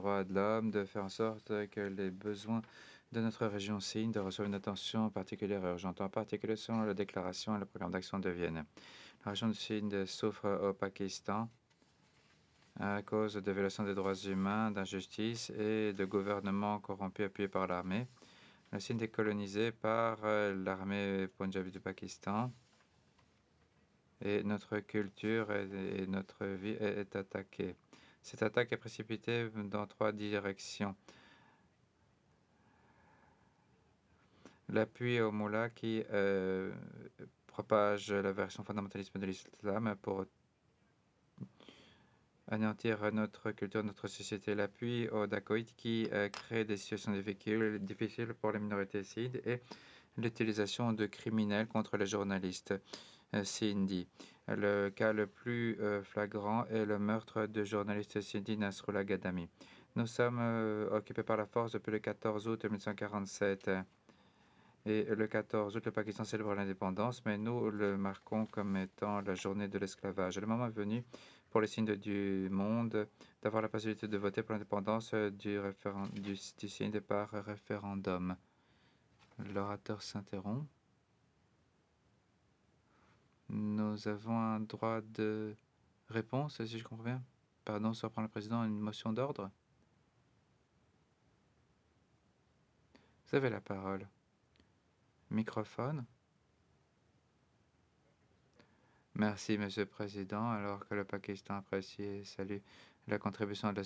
droits de l'homme, de faire en sorte que les besoins de notre région Sindh reçoivent une attention particulière et urgente, en particulier selon la déclaration et le programme d'action de Vienne. La région du Sindh souffre au Pakistan à cause de violations des droits humains, d'injustice et de gouvernements corrompus appuyés par l'armée. Le Sindh est colonisé par l'armée Punjabi du Pakistan et notre culture et notre vie est attaquée. Cette attaque est précipitée dans 3 directions. L'appui aux mollahs qui propage la version fondamentalisme de l'islam pour anéantir notre culture, notre société. L'appui aux dacoïtes qui crée des situations difficiles pour les minorités sindhi et l'utilisation de criminels contre les journalistes sindhi. Le cas le plus flagrant est le meurtre du journaliste sindhi Nasrullah Gadami. Nous sommes occupés par la force depuis le 14 août 1947. Et le 14 août, le Pakistan célèbre l'indépendance, mais nous le marquons comme étant la journée de l'esclavage. Le moment est venu pour les signes du monde d'avoir la possibilité de voter pour l'indépendance du Sindh par référendum. L'orateur s'interrompt. Nous avons un droit de réponse, si je comprends bien. Pardon, ça reprend le président, une motion d'ordre. Vous avez la parole. Microphone. Merci, Monsieur le Président. Alors que le Pakistan apprécie et salue la contribution de la